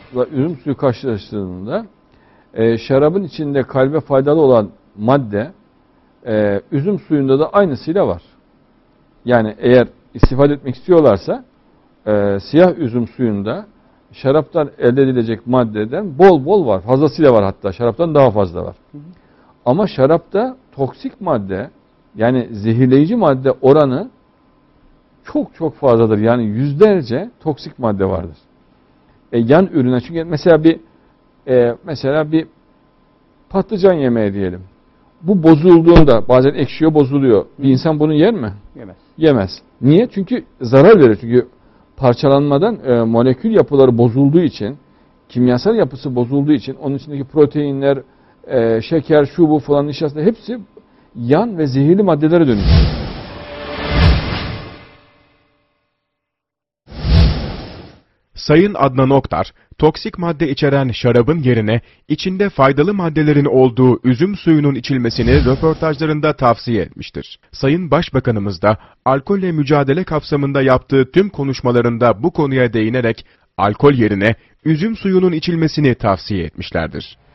şarapla üzüm suyu karşılaştığında şarabın içinde kalbe faydalı olan madde üzüm suyunda da aynısıyla var. Yani eğer istifade etmek istiyorlarsa siyah üzüm suyunda şaraptan elde edilecek maddeden bol bol var. Fazlasıyla var hatta. Şaraptan daha fazla var. Ama şarapta toksik madde yani zehirleyici madde oranı çok çok fazladır. Yani yüzlerce toksik madde vardır. Yan ürüne çünkü mesela bir patlıcan yemeği diyelim. Bu bozulduğunda bazen ekşiyor bozuluyor. Bir insan bunu yer mi? Yemez. Yemez. Niye? Çünkü zarar verir. Çünkü parçalanmadan molekül yapıları bozulduğu için, kimyasal yapısı bozulduğu için onun içindeki proteinler, şeker, şu bu falan nişasta hepsi yan ve zehirli maddelere dönüşüyor. Sayın Adnan Oktar, toksik madde içeren şarabın yerine içinde faydalı maddelerin olduğu üzüm suyunun içilmesini röportajlarında tavsiye etmiştir. Sayın Başbakanımız da alkolle mücadele kapsamında yaptığı tüm konuşmalarında bu konuya değinerek alkol yerine üzüm suyunun içilmesini tavsiye etmişlerdir.